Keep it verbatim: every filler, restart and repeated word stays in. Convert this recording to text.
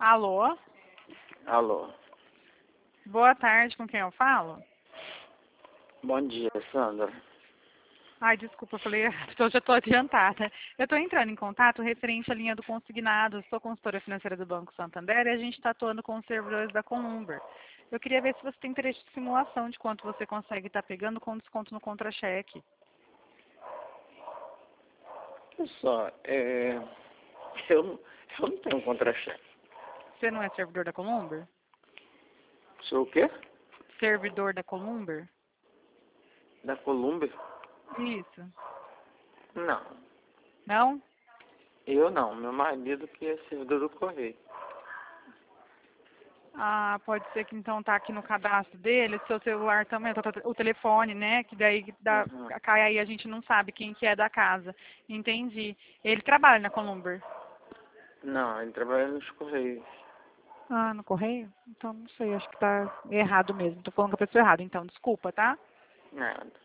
Alô? Alô. Boa tarde, com quem eu falo? Bom dia, Sandra. Ai, desculpa, eu falei errado, então eu já estou adiantada. Eu estou entrando em contato referente à linha do consignado. Sou consultora financeira do Banco Santander e a gente está atuando com os servidores da Columber. Eu queria ver se você tem interesse de simulação de quanto você consegue estar pegando com desconto no contra-cheque. Olha só, é... eu, não- eu não tenho contra-cheque. Você não é servidor da Columber? Sou o quê? Servidor da Columber? Da Colômbia? Isso. Não. Não? Eu não. Meu marido que é servidor do Correio. Ah, pode ser que então tá aqui no cadastro dele, seu celular também, o telefone, né? Que daí dá, Uhum. cai aí, a gente não sabe quem que é da casa. Entendi. Ele trabalha na Columber. Não, ele trabalha nos Correios. Ah, no correio? Então não sei, acho que tá errado mesmo. Tô falando com a pessoa errada, então desculpa, tá? Nada.